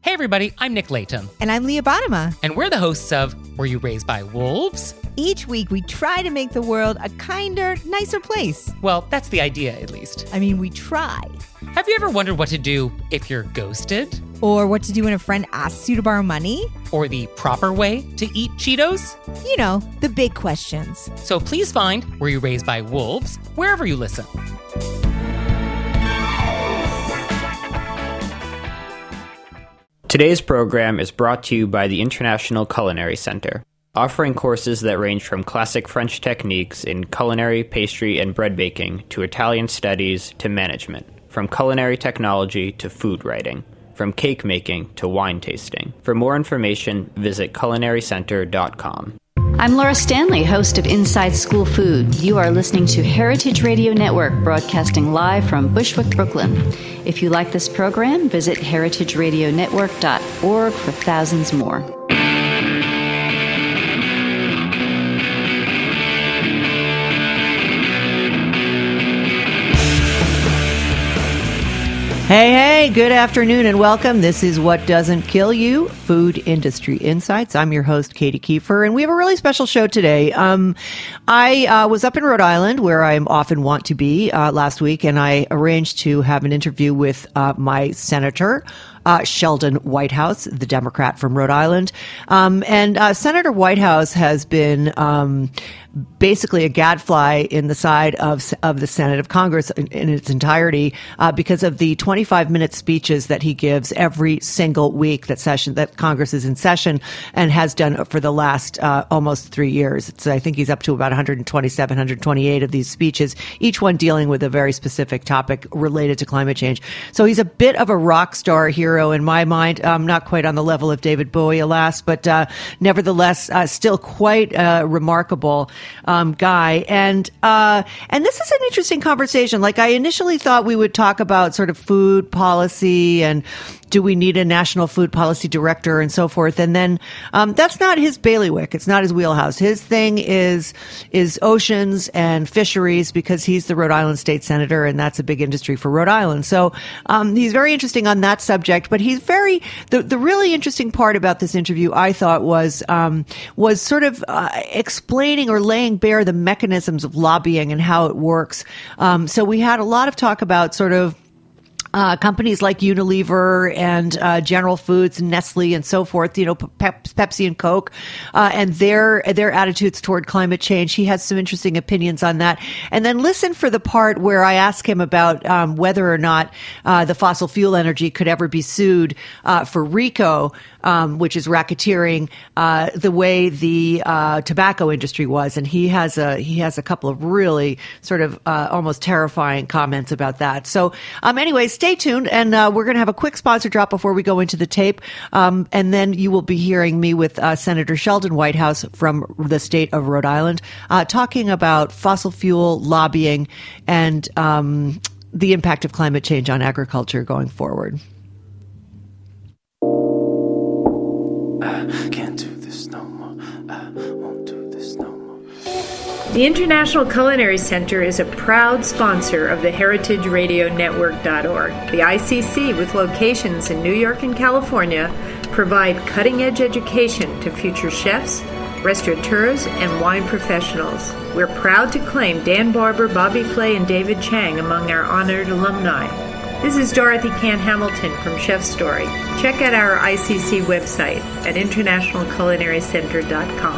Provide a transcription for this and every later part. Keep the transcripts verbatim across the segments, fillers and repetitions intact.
Hey everybody, I'm Nick Layton. And I'm Leah Bottima. And we're the hosts of Were You Raised by Wolves? Each week we try to make the world a kinder, nicer place. Well, that's the idea, at least. I mean, we try. Have you ever wondered what to do if you're ghosted? Or what to do when a friend asks you to borrow money? Or the proper way to eat Cheetos? You know, the big questions. So please find Were You Raised by Wolves wherever you listen. Today's program is brought to you by the International Culinary Center, offering courses that range from classic French techniques in culinary, pastry, and bread baking to Italian studies to management, from culinary technology to food writing, from cake making to wine tasting. For more information, visit culinary center dot com. I'm Laura Stanley, host of Inside School Food. You are listening to Heritage Radio Network, broadcasting live from Bushwick, Brooklyn. If you like this program, visit heritage radio network dot org for thousands more. Hey, hey, good afternoon and welcome. This is What Doesn't Kill You, Food Industry Insights. I'm your host, Katie Kiefer, and we have a really special show today. Um, I uh, was up in Rhode Island, where I often want to be, uh, last week, and I arranged to have an interview with uh, my senator, Uh, Sheldon Whitehouse, the Democrat from Rhode Island. Um, and uh, Senator Whitehouse has been um, basically a gadfly in the side of of the Senate of Congress in, in its entirety uh, because of the twenty-five minute speeches that he gives every single week that session that Congress is in session, and has done for the last uh, almost three years. It's, I think he's up to about one hundred twenty-seven, one hundred twenty-eight of these speeches, each one dealing with a very specific topic related to climate change. So he's a bit of a rock star hero in my mind, um, not quite on the level of David Bowie, alas, but uh, nevertheless, uh, still quite a remarkable um, guy. And uh, and this is an interesting conversation. Like, I initially thought we would talk about sort of food policy and do we need a national food policy director and so forth. And then um, that's not his bailiwick. It's not his wheelhouse. His thing is is oceans and fisheries, because he's the Rhode Island state senator, and that's a big industry for Rhode Island. So um, he's very interesting on that subject. But he's very the the really interesting part about this interview, I thought, was um, was sort of uh, explaining or laying bare the mechanisms of lobbying and how it works. Um, so we had a lot of talk about sort of Uh, companies like Unilever and uh, General Foods and Nestle and so forth, you know, Pep- Pepsi and Coke, uh, and their their attitudes toward climate change. He has some interesting opinions on that. And then listen for the part where I ask him about um, whether or not uh, the fossil fuel energy could ever be sued uh, for RICO, um, which is racketeering, uh, the way the uh, tobacco industry was. And he has a he has a couple of really sort of uh, almost terrifying comments about that. So um, anyway, stay tuned, and uh, we're going to have a quick sponsor drop before we go into the tape, um, and then you will be hearing me with uh, Senator Sheldon Whitehouse from the state of Rhode Island, uh, talking about fossil fuel lobbying and um, the impact of climate change on agriculture going forward. I can't do this no more. I won't do this no more. The International Culinary Center is a proud sponsor of the heritage radio network dot org. The I C C, with locations in New York and California, provide cutting-edge education to future chefs, restaurateurs, and wine professionals. We're proud to claim Dan Barber, Bobby Flay, and David Chang among our honored alumni. This is Dorothy Cann Hamilton from Chef Story. Check out our I C C website at international culinary center dot com.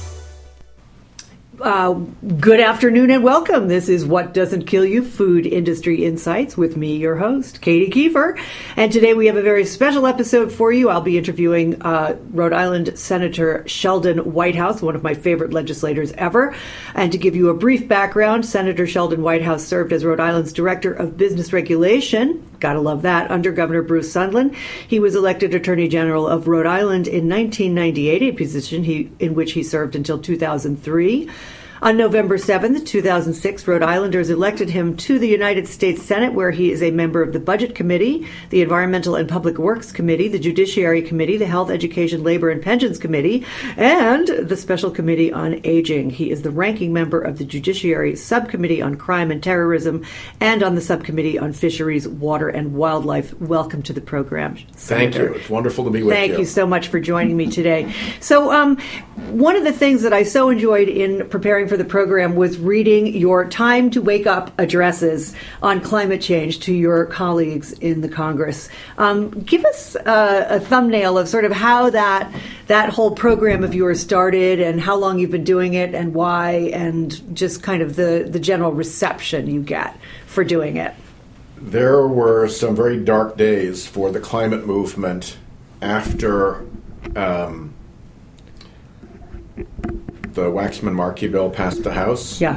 Uh, good afternoon and welcome. This is What Doesn't Kill You, Food Industry Insights, with me, your host, Katie Kiefer. And today we have a very special episode for you. I'll be interviewing uh, Rhode Island Senator Sheldon Whitehouse, one of my favorite legislators ever. And to give you a brief background, Senator Sheldon Whitehouse served as Rhode Island's Director of Business Regulation. Gotta love that. Under Governor Bruce Sundlun. He was elected Attorney General of Rhode Island in nineteen ninety-eight, a position he in which he served until two thousand three. On November seventh, two thousand six, Rhode Islanders elected him to the United States Senate, where he is a member of the Budget Committee, the Environmental and Public Works Committee, the Judiciary Committee, the Health, Education, Labor, and Pensions Committee, and the Special Committee on Aging. He is the ranking member of the Judiciary Subcommittee on Crime and Terrorism and on the Subcommittee on Fisheries, Water, and Wildlife. Welcome to the program, Thank Senator. you. It's wonderful to be with Thank you. you so much for joining me today. So, um, one of the things that I so enjoyed in preparing for the program was reading your Time to Wake Up addresses on climate change to your colleagues in the Congress. Um, give us uh, a thumbnail of sort of how that that whole program of yours started and how long you've been doing it and why, and just kind of the, the general reception you get for doing it. There were some very dark days for the climate movement after um, the Waxman-Markey bill passed the House. Yeah.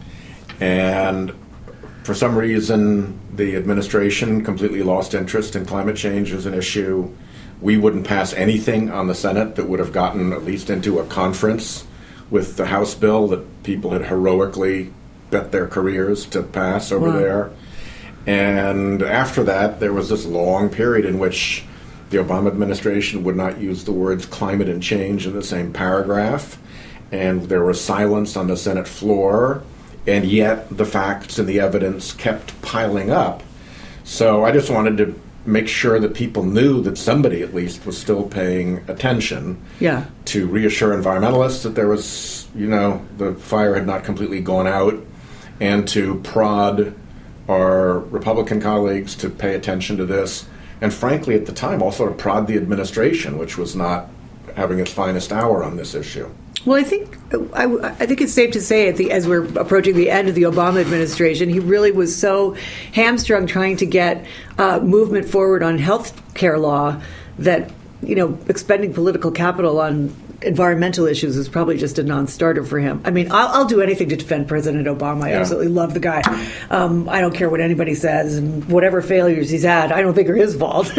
And for some reason, the administration completely lost interest in climate change as an issue. We wouldn't pass anything on the Senate that would have gotten at least into a conference with the House bill that people had heroically bet their careers to pass over Wow. there. And after that, there was this long period in which the Obama administration would not use the words climate and change in the same paragraph. And there was silence on the Senate floor, and yet the facts and the evidence kept piling up. So I just wanted to make sure that people knew that somebody at least was still paying attention. Yeah. To reassure environmentalists that there was, you know, the fire had not completely gone out, and to prod our Republican colleagues to pay attention to this. And frankly, at the time, also to prod the administration, which was not having its finest hour on this issue. Well, I think I, I think it's safe to say, at the, as we're approaching the end of the Obama administration, he really was so hamstrung trying to get uh, movement forward on health care law that, you know, expending political capital on environmental issues is probably just a non-starter for him. I mean, I'll, I'll do anything to defend President Obama. I Yeah. absolutely love the guy. Um, I don't care what anybody says, and whatever failures he's had, I don't think are his fault.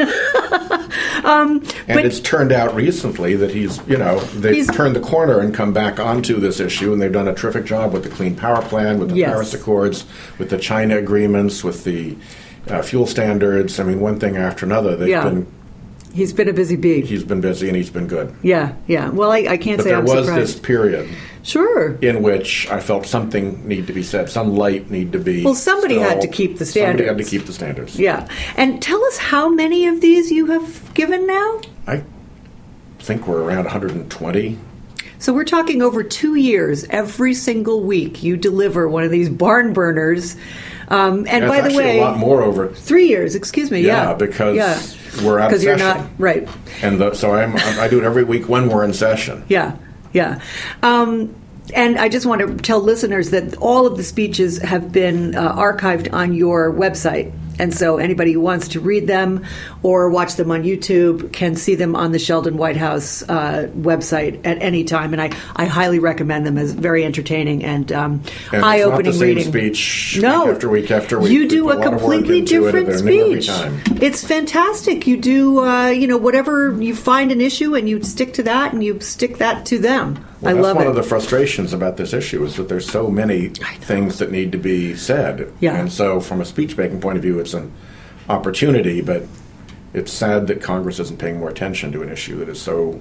um, And but it's turned out recently that he's, you know, they've He's- turned the corner and come back onto this issue, and they've done a terrific job with the Clean Power Plan, with the Yes. Paris Accords, with the China agreements, with the uh, fuel standards. I mean, one thing after another. They've Yeah. been, he's been a busy bee. he's been busy and he's been good. Yeah, yeah. Well, I, I can't But say there I'm was surprised. this period Sure. in which I felt something need to be said, some light need to be. Well, somebody still- had to keep the Somebody had to standards. keep the standards. Yeah. And tell us how many of these you have given now? I think we're around one hundred twenty. So we're talking over two years. Every single week, you deliver one of these barn burners. Um, and That's by the actually way, a lot more over. three years. Excuse me. Yeah, Yeah, because yeah. we're out of Because you're session. not right. And the, so I'm, I do it every week when we're in session. Yeah, yeah. Um, and I just want to tell listeners that all of the speeches have been uh, archived on your website. And so anybody who wants to read them or watch them on YouTube can see them on the Sheldon Whitehouse uh, website at any time. And I, I highly recommend them as very entertaining and, um, And eye-opening it's not the reading. same speech No, week after week after week. You We do put a lot of work completely into it, different and they're new every speech. time. It's fantastic. You do, uh, you know, whatever you find an issue and you stick to that and you stick that to them. Well, I that's love one it. of the frustrations about this issue is that there's so many things that need to be said. Yeah. And so from a speech-making point of view, it's an opportunity, but it's sad that Congress isn't paying more attention to an issue that is so...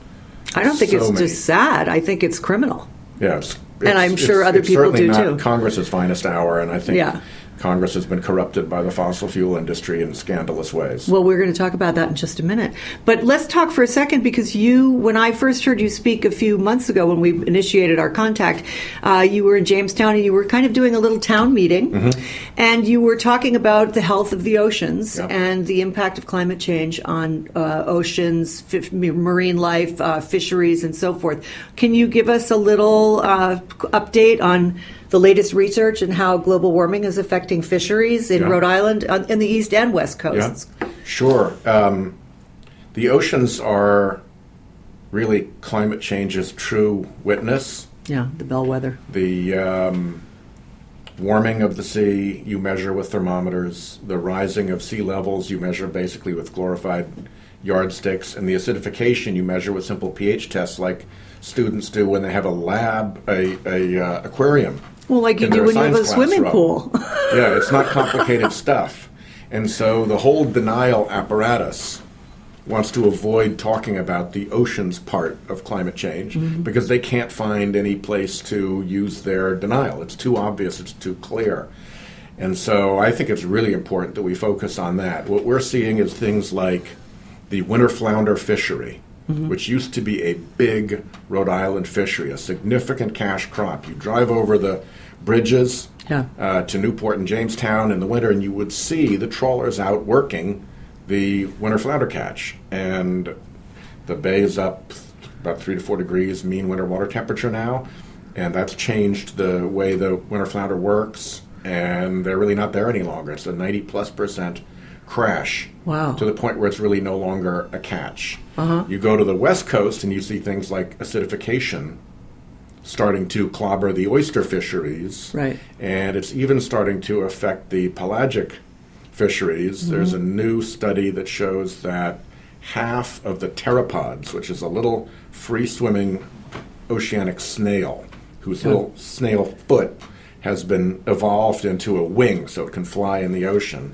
I don't think so it's many- just sad. I think it's criminal. Yeah, it's, And it's- I'm sure it's- other it's people certainly do, not too. Congress's finest hour, and I think Yeah. Congress has been corrupted by the fossil fuel industry in scandalous ways. Well, we're going to talk about that in just a minute. But let's talk for a second because you, when I first heard you speak a few months ago when we initiated our contact, uh, you were in Jamestown and you were kind of doing a little town meeting. Mm-hmm. And you were talking about the health of the oceans Yep. and the impact of climate change on uh, oceans, f- marine life, uh, fisheries, and so forth. Can you give us a little uh, update on the latest research and how global warming is affecting fisheries in Yeah. Rhode Island, uh, in the east and west coasts? Yeah, sure. Um, the oceans are really climate change's true witness. Yeah, the bellwether. The um, warming of the sea you measure with thermometers. The rising of sea levels you measure basically with glorified yardsticks, and the acidification you measure with simple pH tests like students do when they have a lab, a, a uh, aquarium. Well, like you in do their when you have a science swimming classroom. pool. Yeah, it's not complicated stuff. And so the whole denial apparatus wants to avoid talking about the oceans part of climate change mm-hmm. because they can't find any place to use their denial. It's too obvious, it's too clear. And so I think it's really important that we focus on that. What we're seeing is things like the winter flounder fishery, mm-hmm. which used to be a big Rhode Island fishery, a significant cash crop. You drive over the bridges yeah. uh, to Newport and Jamestown in the winter, and you would see the trawlers out working the winter flounder catch. And the bay is up about three to four degrees mean winter water temperature now, and that's changed the way the winter flounder works, and they're really not there any longer. It's a ninety plus percent crash. Wow. To the point where it's really no longer a catch. Uh-huh. You go to the West Coast and you see things like acidification starting to clobber the oyster fisheries. Right. And it's even starting to affect the pelagic fisheries. Mm-hmm. There's a new study that shows that half of the pteropods, which is a little free-swimming oceanic snail, whose yeah. little snail foot has been evolved into a wing so it can fly in the ocean.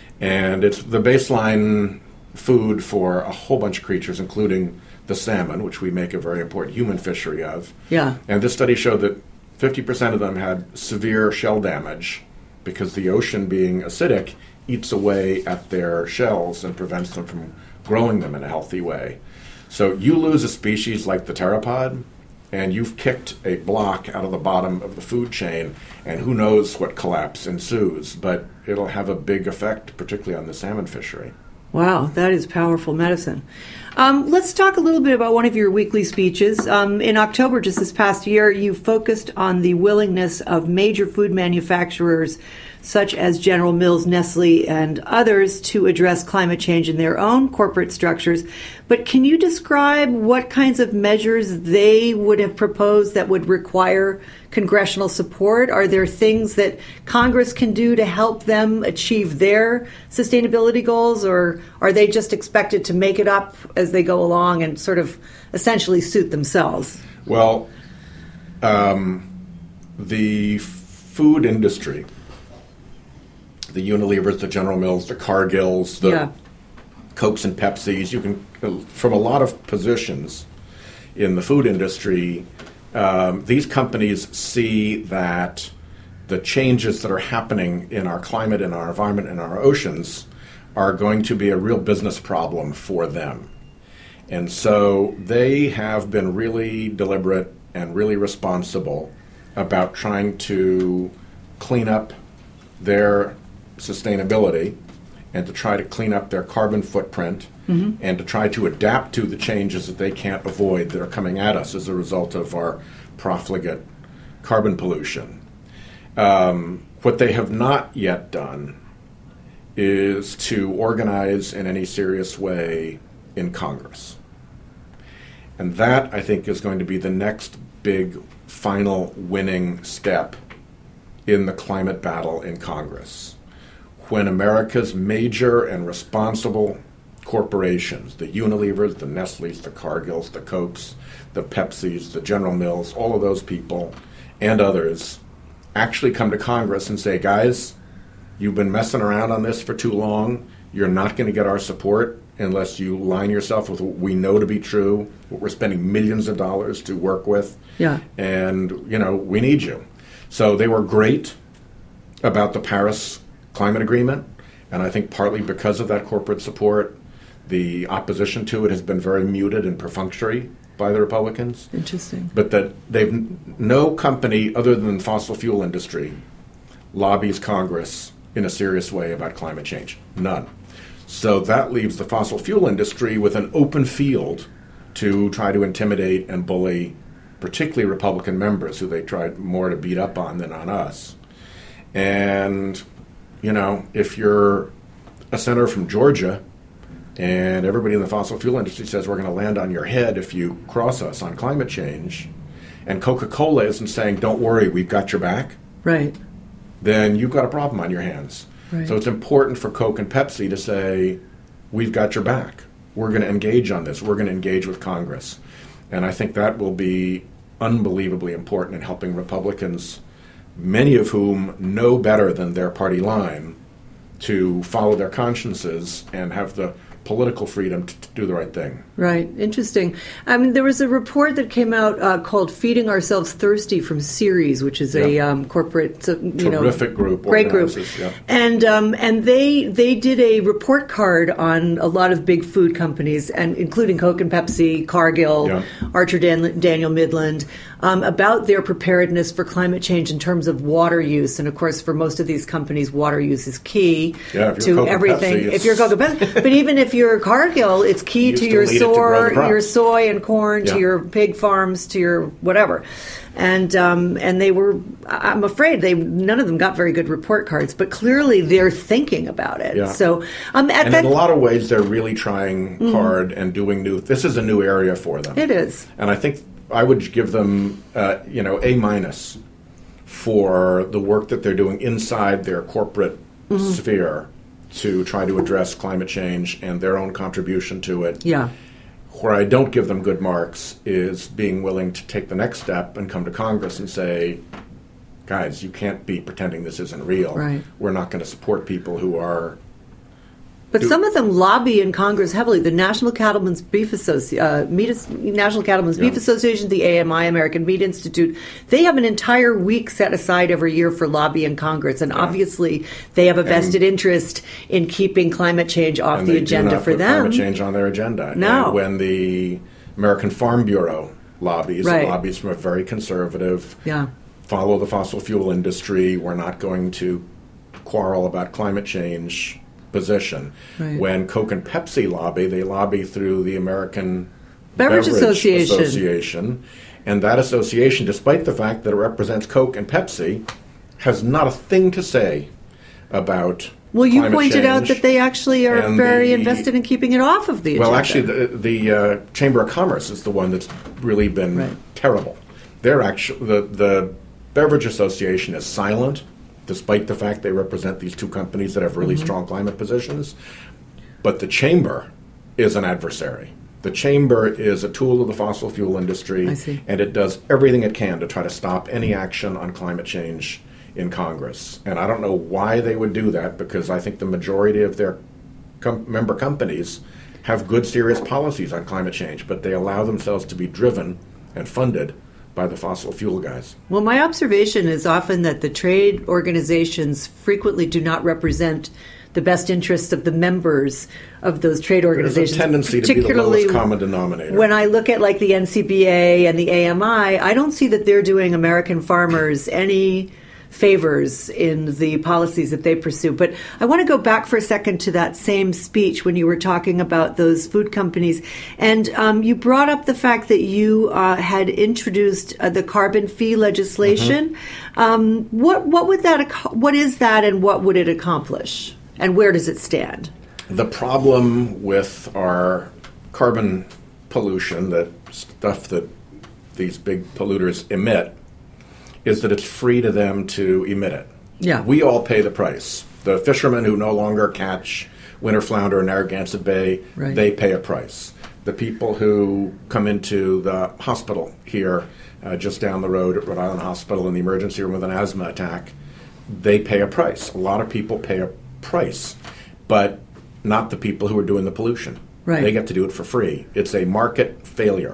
And it's the baseline food for a whole bunch of creatures, including the salmon, which we make a very important human fishery of. Yeah. And this study showed that fifty percent of them had severe shell damage because the ocean, being acidic, eats away at their shells and prevents them from growing them in a healthy way. So you lose a species like the pteropod, and you've kicked a block out of the bottom of the food chain, and who knows what collapse ensues, but it'll have a big effect, particularly on the salmon fishery. Wow, that is powerful medicine. Um, let's talk a little bit about one of your weekly speeches. Um, in October, just this past year, you focused on the willingness of major food manufacturers such as General Mills, Nestle, and others to address climate change in their own corporate structures. But can you describe what kinds of measures they would have proposed that would require congressional support? Are there things that Congress can do to help them achieve their sustainability goals, or are they just expected to make it up as they go along and sort of essentially suit themselves? Well, um, the food industry, the Unilevers, the General Mills, the Cargills, the yeah. Cokes and Pepsis, you can, from a lot of positions in the food industry, um, these companies see that the changes that are happening in our climate, in our environment, in our oceans are going to be a real business problem for them. And so they have been really deliberate and really responsible about trying to clean up their sustainability and to try to clean up their carbon footprint mm-hmm. and to try to adapt to the changes that they can't avoid that are coming at us as a result of our profligate carbon pollution. Um, what they have not yet done is to organize in any serious way in Congress. And that, I think, is going to be the next big, final winning step in the climate battle in Congress. When America's major and responsible corporations, the Unilevers, the Nestles, the Cargills, the Cokes, the Pepsis, the General Mills, all of those people and others actually come to Congress and say, guys, you've been messing around on this for too long. You're not going to get our support unless you line yourself with what we know to be true, what we're spending millions of dollars to work with. Yeah. And, you know, we need you. So they were great about the Paris Climate Agreement, and I think partly because of that corporate support, the opposition to it has been very muted and perfunctory by the Republicans. Interesting. But that they've no company other than the fossil fuel industry lobbies Congress in a serious way about climate change. None. So that leaves the fossil fuel industry with an open field to try to intimidate and bully particularly Republican members who they tried more to beat up on than on us. And, you know, if you're a senator from Georgia and everybody in the fossil fuel industry says we're going to land on your head if you cross us on climate change, and Coca-Cola isn't saying, don't worry, we've got your back, right, then you've got a problem on your hands. Right. So it's important for Coke and Pepsi to say, we've got your back. we're going to engage on this. We're going to engage with Congress. And I think that will be unbelievably important in helping Republicans, many of whom know better than their party line, to follow their consciences and have the political freedom to, to do the right thing. Right. Interesting. I mean, there was a report that came out uh, called "Feeding Ourselves Thirsty" from Ceres, which is a yeah. um, corporate, uh, you terrific know, group, great group, yeah. and um, and they they did a report card on a lot of big food companies, and including Coke and Pepsi, Cargill, yeah. Archer Dan- Daniel Midland, um, about their preparedness for climate change in terms of water use. And of course, for most of these companies, water use is key yeah, to Coke everything. Pepsi, if you're Coke and Pepsi, but even if you're Cargill, it's key you to your need it to grow the soy, your crops. soy and corn, Yeah. to your pig farms, to your whatever. And um, and they were, I'm afraid, they none of them got very good report cards, but clearly they're thinking about it. Yeah. So um, at and that, in a lot of ways, they're really trying mm-hmm. hard and doing new. This is a new area for them. It is, and I think I would give them, uh, you know, A minus for the work that they're doing inside their corporate mm-hmm. sphere to try to address climate change and their own contribution to it. Yeah. Where I don't give them good marks is being willing to take the next step and come to Congress and say, guys, you can't be pretending this isn't real. Right. We're not going to support people who are... But do- some of them lobby in Congress heavily. The National Cattlemen's Beef Associ- uh, Meat As- National Cattlemen's Yeah. Beef Association, the A M I, American Meat Institute, they have an entire week set aside every year for lobby in Congress. And Yeah. obviously they have a vested and, interest in keeping climate change off and the they agenda do not for put them. climate change on their agenda. No. And when the American Farm Bureau lobbies, Right. it lobbies from a very conservative, Yeah. follow the fossil fuel industry, we're not going to quarrel about climate change position. Right. When Coke and Pepsi lobby, they lobby through the American Beverage Association. Association. And that association, despite the fact that it represents Coke and Pepsi, has not a thing to say about Well, you climate pointed out change. that they actually are And very the- invested in keeping it off of the agenda. Well, actually, the, the uh, Chamber of Commerce is the one that's really been Right. terrible. They're actually the the Beverage Association is silent, despite the fact they represent these two companies that have really Mm-hmm. strong climate positions. But the Chamber is an adversary. The Chamber is a tool of the fossil fuel industry, I see. and it does everything it can to try to stop any action on climate change in Congress. And I don't know why they would do that, because I think the majority of their com- member companies have good, serious policies on climate change, but they allow themselves to be driven and funded by the fossil fuel guys. Well, my observation is often that the trade organizations frequently do not represent the best interests of the members of those trade organizations. There's a tendency to be the particularly lowest common denominator. When I look at like the N C B A and the A M I, I don't see that they're doing American farmers any favors in the policies that they pursue. But I want to go back for a second to that same speech when you were talking about those food companies. And um, you brought up the fact that you uh, had introduced uh, the carbon fee legislation. Mm-hmm. Um, what, what would that, ac- what is that, and what would it accomplish? And where does it stand? The problem with our carbon pollution, that stuff that these big polluters emit, is that it's free to them to emit it. Yeah. We all pay the price. The fishermen who no longer catch winter flounder in Narragansett Bay, Right. they pay a price. The people who come into the hospital here, uh, just down the road at Rhode Island Hospital in the emergency room with an asthma attack, they pay a price. A lot of people pay a price, but not the people who are doing the pollution. Right. They get to do it for free. It's a market failure.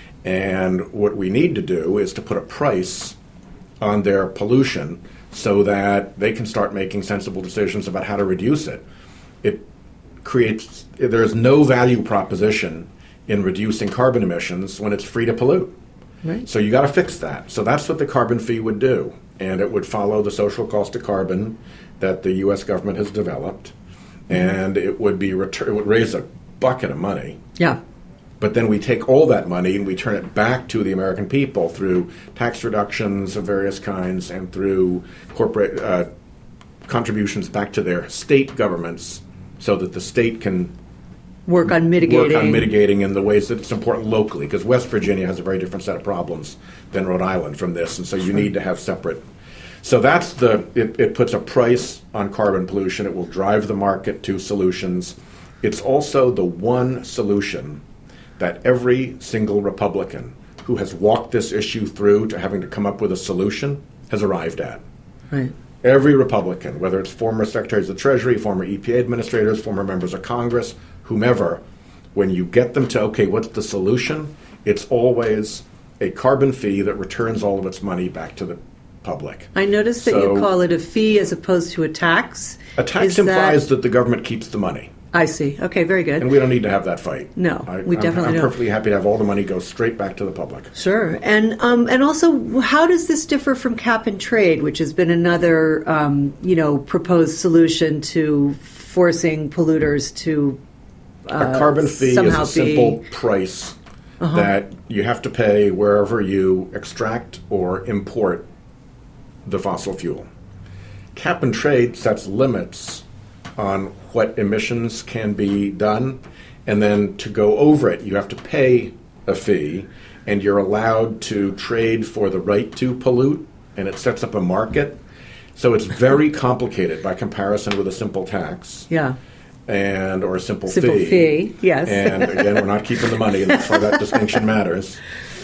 And what we need to do is to put a price on their pollution so that they can start making sensible decisions about how to reduce it. It creates, there's no value proposition in reducing carbon emissions when it's free to pollute. Right. So you got to fix that. So that's what the carbon fee would do. And it would follow the social cost of carbon that the U S government has developed. And it would be retur- it would raise a bucket of money. Yeah. But then we take all that money and we turn it back to the American people through tax reductions of various kinds and through corporate uh, contributions back to their state governments so that the state can Work on mitigating. work on mitigating in the ways that it's important locally. Because West Virginia has a very different set of problems than Rhode Island from this, and so you need to have separate. So that's the, it, it puts a price on carbon pollution. It will drive the market to solutions. It's also the one solution that every single Republican who has walked this issue through to having to come up with a solution has arrived at. Right. Every Republican, whether it's former secretaries of the Treasury, former E P A administrators, former members of Congress, whomever, when you get them to, okay, what's the solution? It's always a carbon fee that returns all of its money back to the public. I noticed that So- you call it a fee as opposed to a tax. A tax Is implies that... that the government keeps the money. I see. Okay, very good. And we don't need to have that fight. No, I, we I'm, definitely I'm don't. perfectly happy to have all the money go straight back to the public. Sure. And um, and also, how does this differ from cap and trade, which has been another, um, you know, proposed solution to forcing polluters to uh, a carbon fee is somehow a simple be... price Uh-huh. that you have to pay wherever you extract or import the fossil fuel. Cap and trade sets limits on what emissions can be done, and then to go over it, you have to pay a fee, and you're allowed to trade for the right to pollute, and it sets up a market. So it's very complicated by comparison with a simple tax. Yeah. And or a simple, Simple fee. fee, yes. And again, we're not keeping the money, and that's why that distinction matters.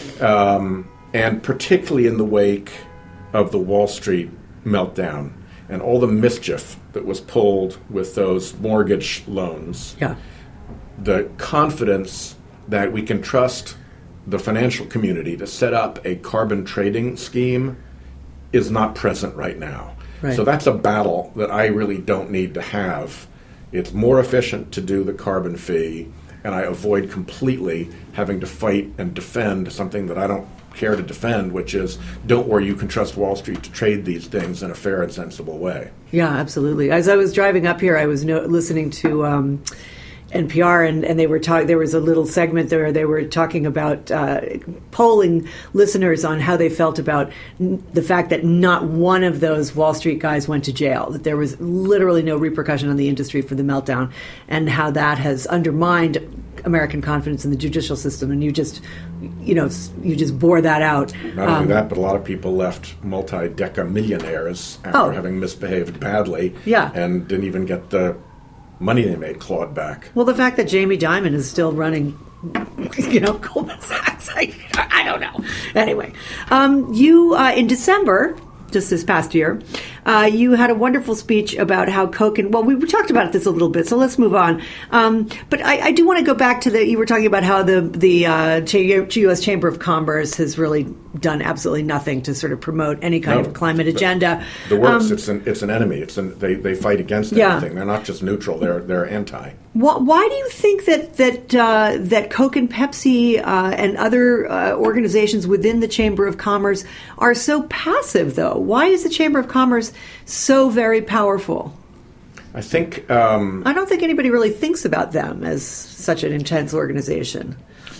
Um, and particularly in the wake of the Wall Street meltdown and all the mischief that was pulled with those mortgage loans, Yeah. the confidence that we can trust the financial community to set up a carbon trading scheme is not present right now. Right. So that's a battle that I really don't need to have. It's more efficient to do the carbon fee, and I avoid completely having to fight and defend something that I don't care to defend, which is, don't worry, you can trust Wall Street to trade these things in a fair and sensible way. Yeah, absolutely. As I was driving up here, I was no- listening to um, N P R, and, and they were talking. There was a little segment there. They were talking about uh, polling listeners on how they felt about n- the fact that not one of those Wall Street guys went to jail. That there was literally no repercussion on the industry for the meltdown, and how that has undermined American confidence in the judicial system. And you just, you know, you just bore that out. Not Um, only that, but a lot of people left multi-deca millionaires after Oh. having misbehaved badly, Yeah. and didn't even get the money they made clawed back. Well, the fact that Jamie Dimon is still running, you know, Goldman Sachs, I, I don't know. Anyway, um, you, uh, in December, just this past year, uh, you had a wonderful speech about how Coke and, well, we, we talked about this a little bit, so let's move on. Um, but I, I do want to go back to the, you were talking about how the, the uh, U S Chamber of Commerce has really done absolutely nothing to sort of promote any kind No, of climate the- agenda. The worst, Um, it's an it's an enemy. It's an, they they fight against Yeah. everything. They're not just neutral. They're they're anti. Why, why do you think that that uh, that Coke and Pepsi uh, and other uh, organizations within the Chamber of Commerce are so passive, though? Why is the Chamber of Commerce so very powerful? I think um, I don't think anybody really thinks about them as such an intense organization.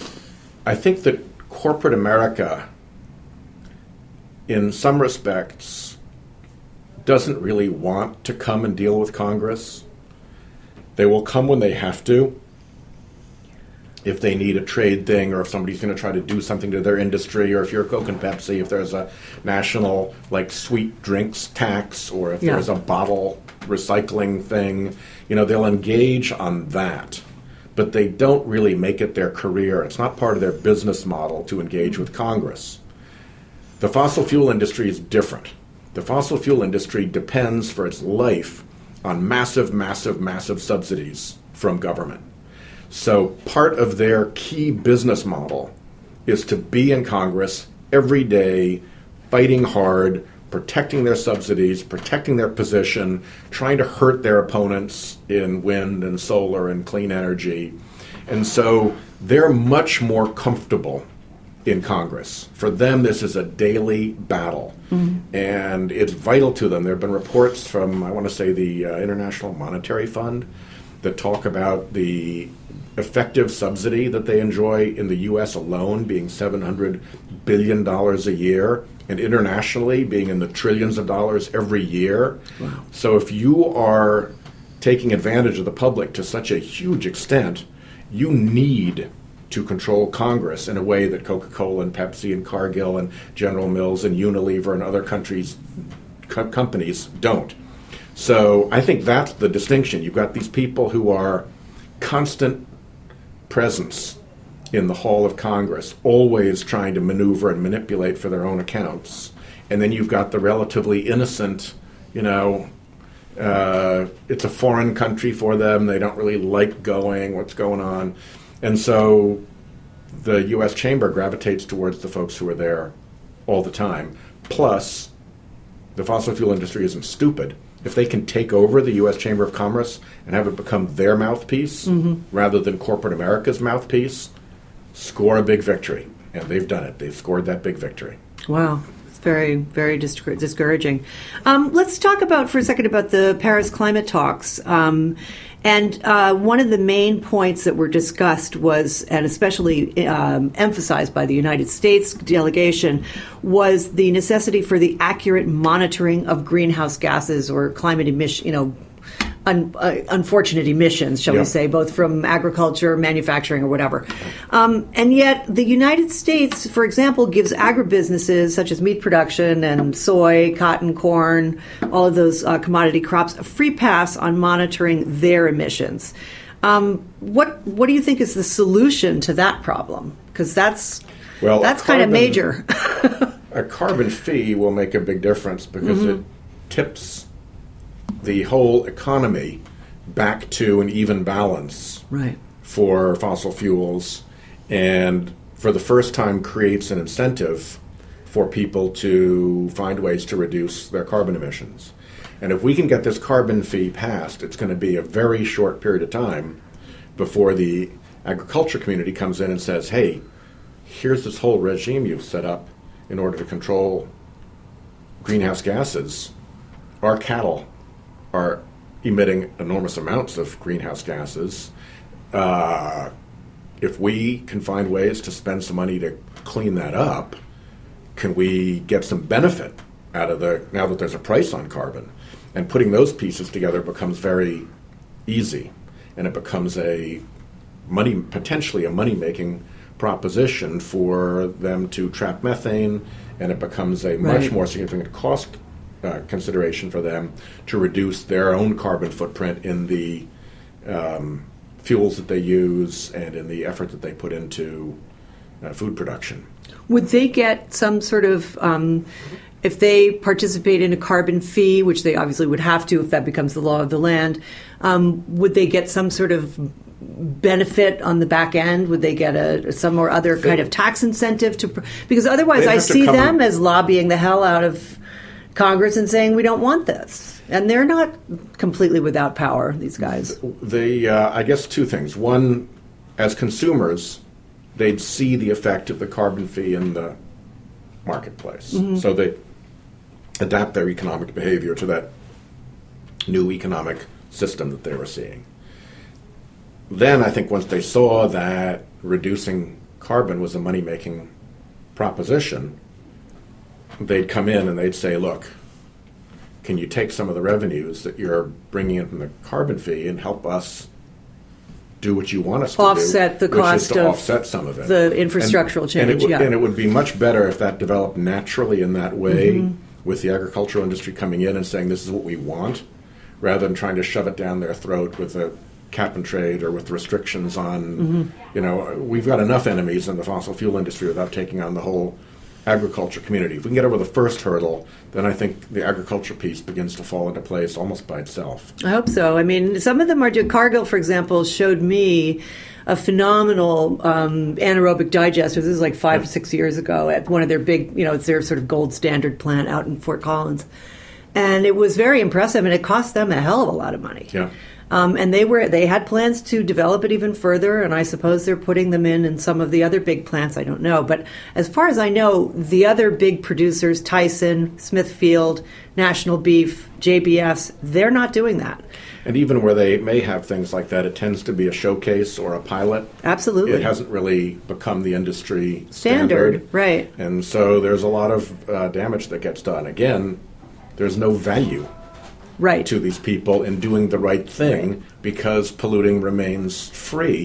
I think that corporate America, in some respects, doesn't really want to come and deal with Congress. They will come when they have to. If they need a trade thing, or if somebody's going to try to do something to their industry, or if you're Coke and Pepsi, if there's a national, like, sweet drinks tax, or if Yeah. there's a bottle recycling thing, you know, they'll engage on that. But they don't really make it their career. It's not part of their business model to engage with Congress. The fossil fuel industry is different. The fossil fuel industry depends for its life on massive, massive, massive subsidies from government. So part of their key business model is to be in Congress every day, fighting hard, protecting their subsidies, protecting their position, trying to hurt their opponents in wind and solar and clean energy. And so they're much more comfortable in Congress. For them, this is a daily battle, mm-hmm. and it's vital to them. There have been reports from, I want to say, the uh, International Monetary Fund that talk about the effective subsidy that they enjoy in the U S alone being seven hundred billion dollars a year, and internationally being in the trillions of dollars every year. Wow. So if you are taking advantage of the public to such a huge extent, you need to control Congress in a way that Coca-Cola and Pepsi and Cargill and General Mills and Unilever and other countries, co- companies don't. So I think that's the distinction. You've got these people who are constant presence in the hall of Congress, always trying to maneuver and manipulate for their own accounts. And then you've got the relatively innocent, you know, uh, it's a foreign country for them. They don't really like going, what's going on. And so the U S Chamber gravitates towards the folks who are there all the time. Plus, the fossil fuel industry isn't stupid. If they can take over the U S Chamber of Commerce and have it become their mouthpiece mm-hmm. rather than corporate America's mouthpiece, score a big victory. And they've done it. They've scored that big victory. Wow. It's very, very discour- discouraging. Um, let's talk about for a second about the Paris climate talks. Um, and uh, one of the main points that were discussed was, and especially um, emphasized by the United States delegation, was the necessity for the accurate monitoring of greenhouse gases or climate emission, you know, Un, uh, unfortunate emissions, shall yeah. we say, both from agriculture, manufacturing, or whatever. Um, and yet the United States, for example, gives agribusinesses such as meat production and soy, cotton, corn, all of those uh, commodity crops, a free pass on monitoring their emissions. Um, what what do you think is the solution to that problem? Because that's, well, that's kind of major. A carbon fee will make a big difference because mm-hmm. it tips the whole economy back to an even balance right. for fossil fuels, and for the first time creates an incentive for people to find ways to reduce their carbon emissions. And if we can get this carbon fee passed, it's going to be a very short period of time before the agriculture community comes in and says, hey, here's this whole regime you've set up in order to control greenhouse gases. Our cattle are emitting enormous amounts of greenhouse gases. Uh, if we can find ways to spend some money to clean that up, can we get some benefit out of the, now that there's a price on carbon? And putting those pieces together becomes very easy, and it becomes a money, potentially a money-making proposition for them to trap methane, and it becomes a much right. more significant cost Uh, consideration for them to reduce their own carbon footprint in the um, fuels that they use and in the effort that they put into uh, food production. Would they get some sort of, um, if they participate in a carbon fee, which they obviously would have to if that becomes the law of the land, um, would they get some sort of benefit on the back end? Would they get a some or other kind of tax incentive to? Because otherwise, I see them as lobbying the hell out of Congress and saying we don't want this, and they're not completely without power. These guys. They, uh, I guess, two things. One, as consumers, they'd see the effect of the carbon fee in the marketplace, mm-hmm. so they adapt their economic behavior to that new economic system that they were seeing. Then, I think, once they saw that reducing carbon was a money-making proposition, they'd come in and they'd say, look, can you take some of the revenues that you're bringing in from the carbon fee and help us do what you want us to offset do, the cost which is to of offset some of it. The infrastructural and, change, and it, yeah. And it would be much better if that developed naturally in that way mm-hmm. with the agricultural industry coming in and saying this is what we want, rather than trying to shove it down their throat with a cap and trade or with restrictions on, mm-hmm. you know, we've got enough enemies in the fossil fuel industry without taking on the whole agriculture community. If we can get over the first hurdle, then I think the agriculture piece begins to fall into place almost by itself. I hope so. I mean, some of them are, Cargill, for example, showed me a phenomenal um, anaerobic digester. This is like five or six years ago at one of their big, you know, it's their sort of gold standard plant out in Fort Collins. And it was very impressive, and it cost them a hell of a lot of money. Yeah. Um, and they were they had plans to develop it even further, and I suppose they're putting them in in some of the other big plants. I don't know. But as far as I know, the other big producers, Tyson, Smithfield, National Beef, J B S, they're not doing that. And even where they may have things like that, it tends to be a showcase or a pilot. Absolutely. It hasn't really become the industry standard. standard. Right. And so there's a lot of uh, damage that gets done. Again, there's no value right. to these people in doing the right thing right. because polluting remains free,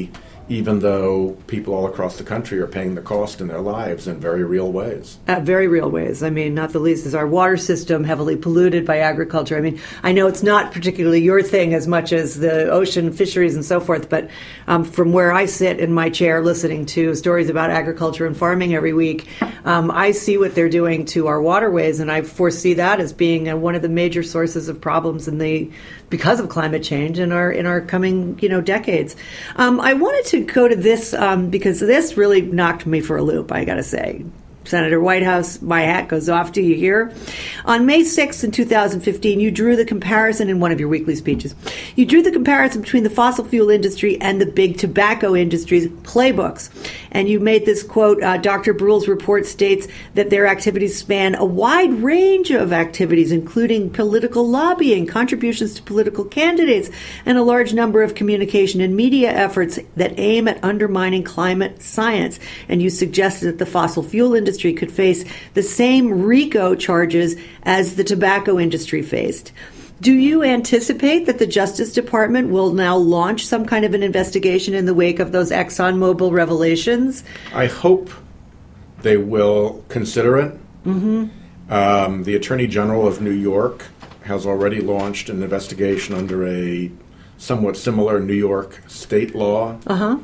even though people all across the country are paying the cost in their lives in very real ways. Uh, very real ways. I mean, not the least is our water system heavily polluted by agriculture. I mean, I know it's not particularly your thing as much as the ocean fisheries and so forth, but um, from where I sit in my chair listening to stories about agriculture and farming every week, um, I see what they're doing to our waterways, and I foresee that as being uh, one of the major sources of problems in the because of climate change in our in our coming you know decades. Um, I wanted to go to this um, because this really knocked me for a loop, I got to say. Senator Whitehouse, my hat goes off to you here. On May sixth in two thousand fifteen, you drew the comparison in one of your weekly speeches. You drew the comparison between the fossil fuel industry and the big tobacco industry's playbooks. And you made this quote, uh, Doctor Bruhl's report states that their activities span a wide range of activities, including political lobbying, contributions to political candidates, and a large number of communication and media efforts that aim at undermining climate science. And you suggested that the fossil fuel industry could face the same RICO charges as the tobacco industry faced. Do you anticipate that the Justice Department will now launch some kind of an investigation in the wake of those ExxonMobil revelations? I hope they will consider it. Mm-hmm. Um, the Attorney General of New York has already launched an investigation under a somewhat similar New York state law. Uh-huh.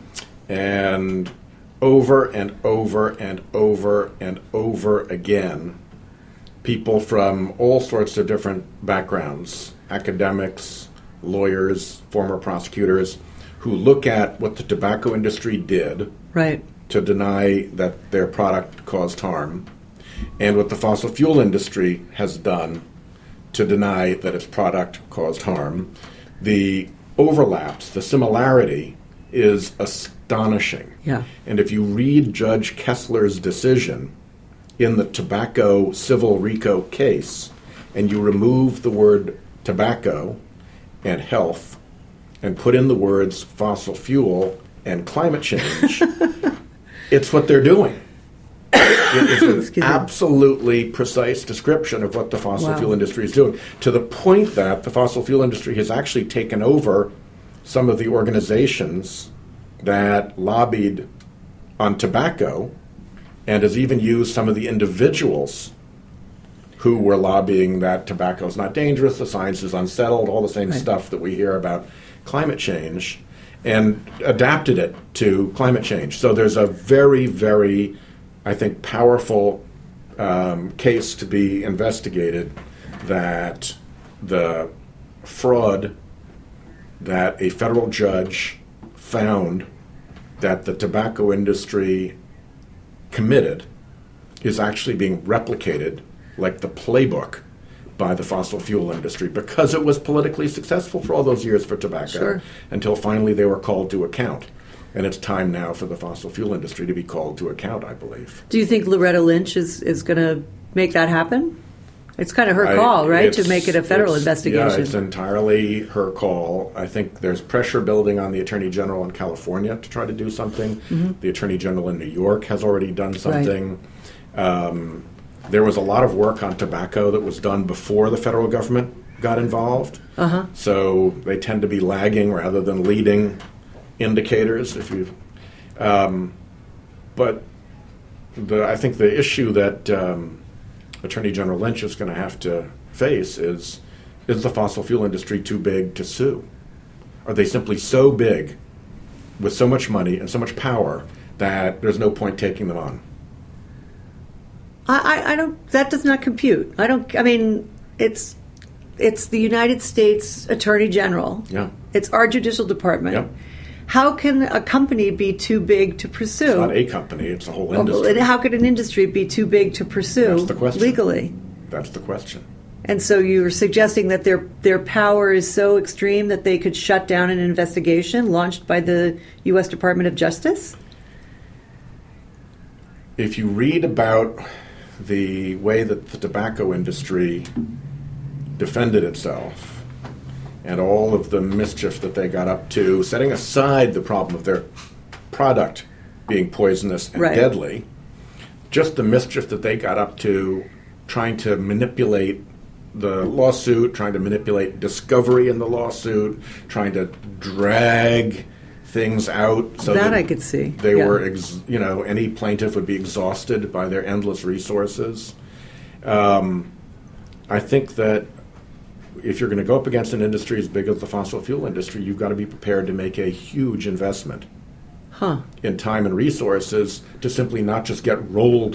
And over and over and over and over again, people from all sorts of different backgrounds, academics, lawyers, former prosecutors, who look at what the tobacco industry did right. to deny that their product caused harm, and what the fossil fuel industry has done to deny that its product caused harm. The overlaps, the similarity is astonishing. Yeah. And if you read Judge Kessler's decision in the tobacco civil RICO case, and you remove the word tobacco and health and put in the words fossil fuel and climate change, it's what they're doing. It is an absolutely precise description of what the fossil wow. fuel industry is doing, to the point that the fossil fuel industry has actually taken over some of the organizations that lobbied on tobacco, and has even used some of the individuals who were lobbying that tobacco is not dangerous, the science is unsettled, all the same right. stuff that we hear about climate change, and adapted it to climate change. So there's a very, very, I think, powerful um, case to be investigated that the fraud that a federal judge found that the tobacco industry committed is actually being replicated like the playbook by the fossil fuel industry, because it was politically successful for all those years for tobacco sure. until finally they were called to account. And it's time now for the fossil fuel industry to be called to account, I believe. Do you think Loretta Lynch is, is going to make that happen? It's kind of her call, I, right, to make it a federal it's, investigation. Yeah, it's entirely her call. I think there's pressure building on the Attorney General in California to try to do something. Mm-hmm. The Attorney General in New York has already done something. Right. Um, there was a lot of work on tobacco that was done before the federal government got involved. Uh-huh. So they tend to be lagging rather than leading indicators. If you, um, but the, I think the issue that um, Attorney General Lynch is going to have to face is, is the fossil fuel industry too big to sue? Are they simply so big with so much money and so much power that there's no point taking them on? I, I, I don't, that does not compute. I don't, I mean, it's, it's the United States Attorney General. Yeah. It's our judicial department. Yep. How can a company be too big to pursue? It's not a company, it's a whole industry. And how could an industry be too big to pursue That's the question. legally? That's the question. And so you're suggesting that their their power is so extreme that they could shut down an investigation launched by the U S Department of Justice? If you read about the way that the tobacco industry defended itself and all of the mischief that they got up to, setting aside the problem of their product being poisonous and right. deadly, just the mischief that they got up to trying to manipulate the lawsuit, trying to manipulate discovery in the lawsuit, trying to drag things out so that, that I could see. They yeah. were, ex- you know, any plaintiff would be exhausted by their endless resources. Um, I think that if you're going to go up against an industry as big as the fossil fuel industry, you've got to be prepared to make a huge investment huh. in time and resources to simply not just get rolled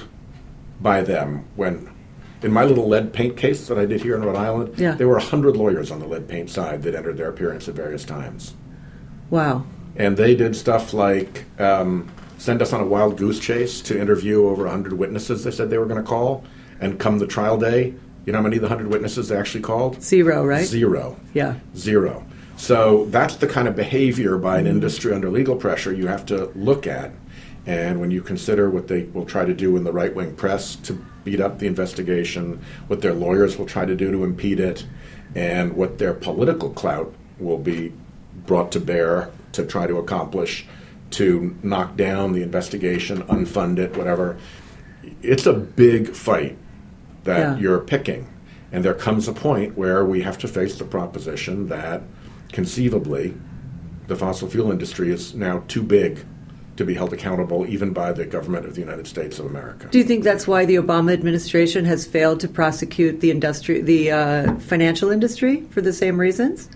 by them. When in my little lead paint case that I did here in Rhode Island, yeah. there were one hundred lawyers on the lead paint side that entered their appearance at various times. Wow. And they did stuff like um, send us on a wild goose chase to interview over one hundred witnesses they said they were going to call. And come the trial day, you know how many of the one hundred witnesses they actually called? Zero, right? Zero. Yeah. Zero. So that's the kind of behavior by an industry under legal pressure you have to look at. And when you consider what they will try to do in the right-wing press to beat up the investigation, what their lawyers will try to do to impede it, and what their political clout will be brought to bear to try to accomplish to knock down the investigation, unfund it, whatever, it's a big fight that yeah. you're picking. And there comes a point where we have to face the proposition that conceivably the fossil fuel industry is now too big to be held accountable even by the government of the United States of America. Do you think that's why the Obama administration has failed to prosecute the industry, the uh, financial industry, for the same reasons?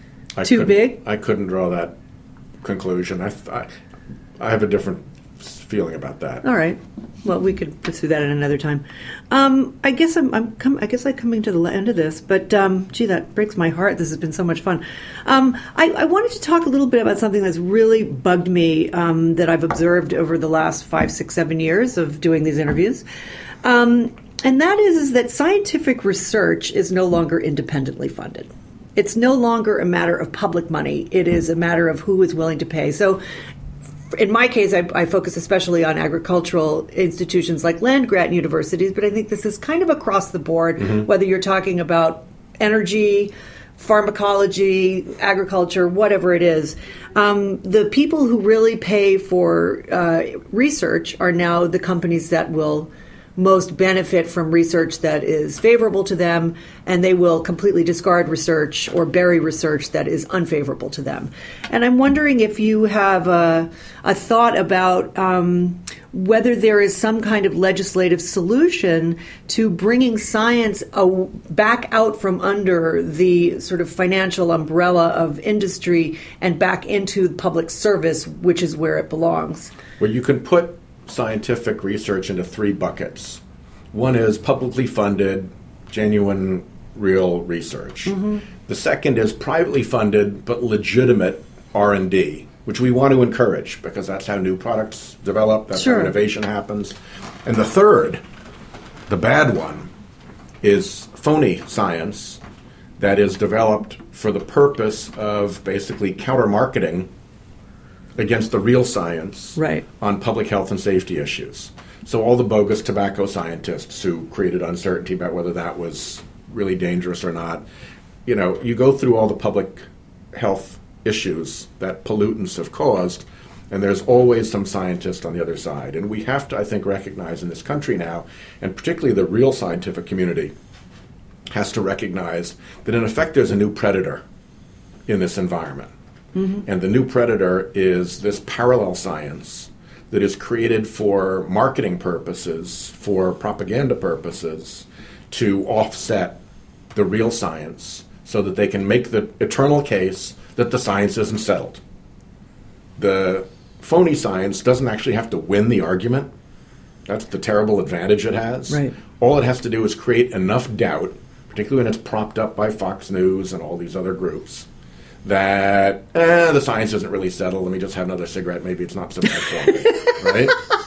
I Too couldn't- big? I couldn't draw that conclusion. I, I, I have a different feeling about that. All right. Well, we could pursue that at another time. Um, I guess I'm. I'm com- I guess I'm coming to the end of this, but um, gee, that breaks my heart. This has been so much fun. Um, I, I wanted to talk a little bit about something that's really bugged me um, that I've observed over the last five, six, seven years of doing these interviews, um, and that is, is that scientific research is no longer independently funded. It's no longer a matter of public money. It is a matter of who is willing to pay. So. In my case, I, I focus especially on agricultural institutions like land-grant universities, but I think this is kind of across the board, mm-hmm. whether you're talking about energy, pharmacology, agriculture, whatever it is. Um, the people who really pay for uh, research are now the companies that will most benefit from research that is favorable to them, and they will completely discard research or bury research that is unfavorable to them. And I'm wondering if you have a, a thought about um, whether there is some kind of legislative solution to bringing science a, back out from under the sort of financial umbrella of industry and back into public service, which is where it belongs. Well, you can put scientific research into three buckets. One is publicly funded, genuine, real research. Mm-hmm. The second is privately funded but legitimate R and D, which we want to encourage because that's how new products develop, that's sure. how innovation happens. And the third, the bad one, is phony science that is developed for the purpose of basically counter-marketing against the real science right. on public health and safety issues. So all the bogus tobacco scientists who created uncertainty about whether that was really dangerous or not, you know, you go through all the public health issues that pollutants have caused, and there's always some scientist on the other side. And we have to, I think, recognize in this country now, and particularly the real scientific community, has to recognize that in effect there's a new predator in this environment. Mm-hmm. And the new predator is this parallel science that is created for marketing purposes, for propaganda purposes, to offset the real science so that they can make the eternal case that the science isn't settled. The phony science doesn't actually have to win the argument. That's the terrible advantage it has. Right. All it has to do is create enough doubt, particularly when it's propped up by Fox News and all these other groups, that eh, the science isn't really settled. Let me just have another cigarette. Maybe it's not so bad for me, right?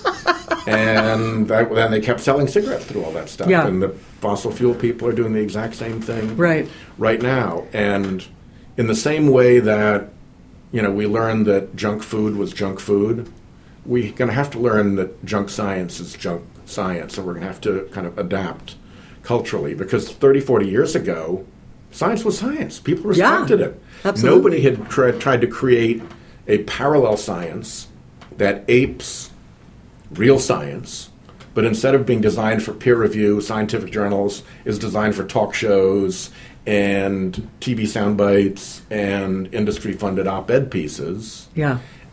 And that, then they kept selling cigarettes through all that stuff. Yeah. And the fossil fuel people are doing the exact same thing right. right now. And in the same way that, you know, we learned that junk food was junk food, we're going to have to learn that junk science is junk science, and we're going to have to kind of adapt culturally, because thirty, forty years ago, science was science. People respected yeah, it. Absolutely. Nobody had tri- tried to create a parallel science that apes real science, but instead of being designed for peer review, scientific journals, is designed for talk shows and T V sound bites and industry-funded op-ed pieces. Yeah.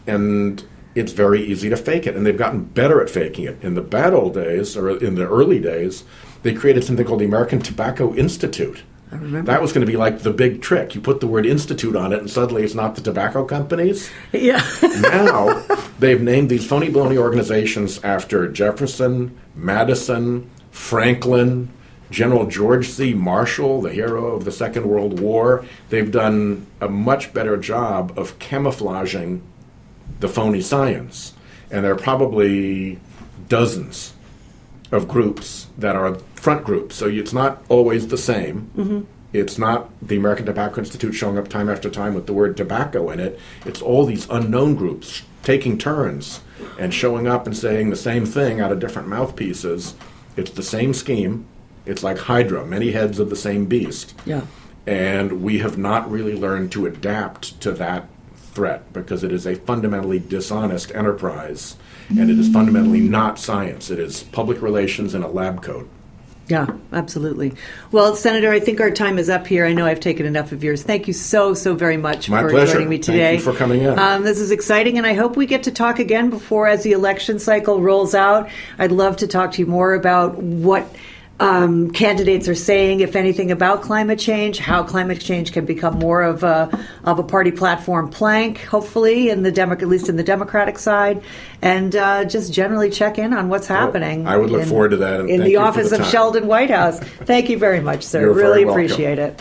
and it's very easy to fake it. And they've gotten better at faking it. In the bad old days, or in the early days, they created something called the American Tobacco Institute. I remember. That was going to be like the big trick. You put the word institute on it, and suddenly it's not the tobacco companies. Yeah. Now, they've named these phony baloney organizations after Jefferson, Madison, Franklin, General George C. Marshall, the hero of the Second World War. They've done a much better job of camouflaging the phony science. And there are probably dozens of groups that are front groups. So it's not always the same. Mm-hmm. It's not the American Tobacco Institute showing up time after time with the word tobacco in it. It's all these unknown groups taking turns and showing up and saying the same thing out of different mouthpieces. It's the same scheme. It's like Hydra, many heads of the same beast. Yeah. And we have not really learned to adapt to that threat because it is a fundamentally dishonest enterprise, and it is fundamentally not science. It is public relations in a lab coat. Yeah, absolutely. Well, Senator, I think our time is up here. I know I've taken enough of yours. Thank you so, so very much My for pleasure. joining me today. Thank you for coming in. Um, this is exciting, and I hope we get to talk again before as the election cycle rolls out. I'd love to talk to you more about what Um, candidates are saying, if anything, about climate change, how climate change can become more of a of a party platform plank, hopefully, in the Demo- at least in the Democratic side, and uh, just generally check in on what's happening. Well, I would look in, forward to that. And in thank the you for office the of time. Sheldon Whitehouse. Thank you very much, sir. You're really very welcome. appreciate it.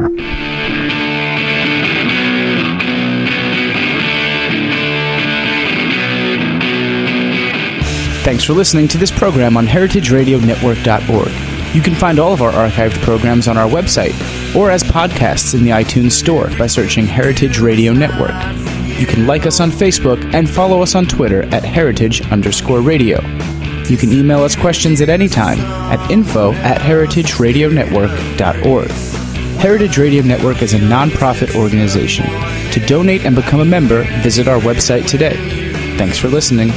Thanks for listening to this program on heritage radio network dot org. You can find all of our archived programs on our website or as podcasts in the iTunes Store by searching Heritage Radio Network. You can like us on Facebook and follow us on Twitter at heritage underscore radio. You can email us questions at any time at info at heritage radio network dot org. Heritage Radio Network is a nonprofit organization. To donate and become a member, visit our website today. Thanks for listening.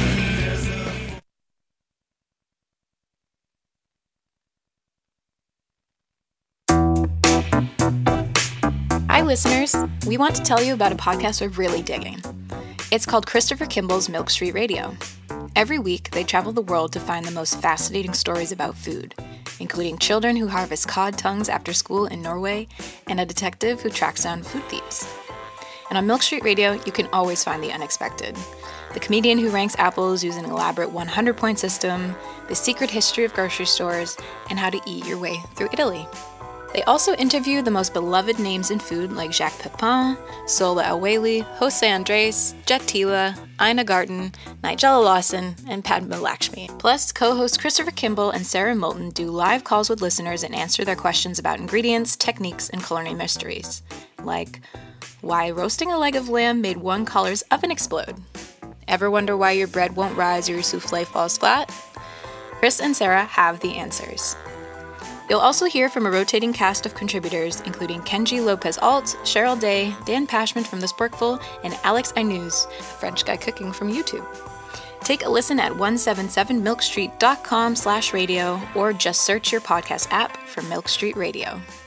Hi, listeners. We want to tell you about a podcast we're really digging. It's called Christopher Kimball's Milk Street Radio. Every week, they travel the world to find the most fascinating stories about food, including children who harvest cod tongues after school in Norway and a detective who tracks down food thieves. And on Milk Street Radio, you can always find the unexpected. The comedian who ranks apples using an elaborate one hundred point system, the secret history of grocery stores, and how to eat your way through Italy. They also interview the most beloved names in food like Jacques Pepin, Sola Awali, Jose Andres, Jet Tila, Ina Garten, Nigella Lawson, and Padma Lakshmi. Plus, co-hosts Christopher Kimball and Sarah Moulton do live calls with listeners and answer their questions about ingredients, techniques, and culinary mysteries. Like, why roasting a leg of lamb made one caller's oven explode? Ever wonder why your bread won't rise or your souffle falls flat? Chris and Sarah have the answers. You'll also hear from a rotating cast of contributors, including Kenji Lopez-Alt, Cheryl Day, Dan Pashman from The Sporkful, and Alex Ainuz, a French guy cooking from YouTube. Take a listen at one seventy-seven milk street dot com slash radio or just search your podcast app for Milk Street Radio.